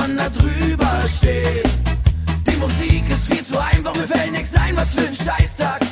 man da drüber steht. Die Musik ist viel zu einfach, mir fällt nix ein, was für ein Scheißtag.